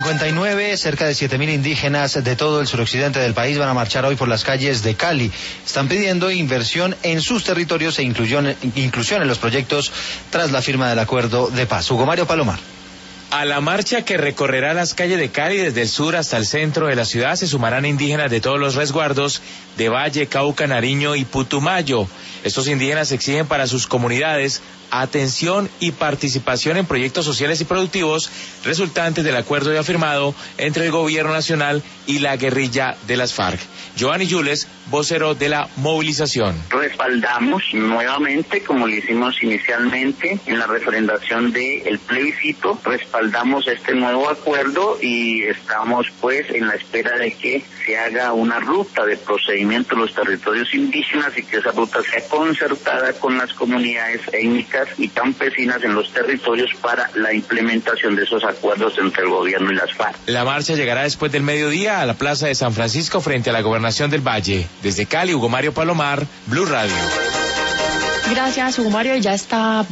59, cerca de 7.000 indígenas de todo el suroccidente del país van a marchar hoy por las calles de Cali. Están pidiendo inversión en sus territorios e inclusión en los proyectos tras la firma del acuerdo de paz. Hugo Mario Palomar. A la marcha que recorrerá las calles de Cali desde el sur hasta el centro de la ciudad se sumarán indígenas de todos los resguardos de Valle, Cauca, Nariño y Putumayo. Estos indígenas exigen para sus comunidades atención y participación en proyectos sociales y productivos resultantes del acuerdo ya firmado entre el gobierno nacional y la guerrilla de las FARC. Giovanni Yules, vocero de la movilización. Respaldamos nuevamente, como lo hicimos inicialmente en la referendación del plebiscito, respaldamos este nuevo acuerdo y estamos pues en la espera de que se haga una ruta de procedimiento en los territorios indígenas y que esa ruta sea concertada con las comunidades étnicas y campesinas en los territorios para la implementación de esos acuerdos entre el gobierno y las FARC. La marcha llegará después del mediodía a la Plaza de San Francisco frente a la Gobernación del Valle. Desde Cali, Hugo Mario Palomar, Blue Radio. Gracias, Hugo Mario. Ya está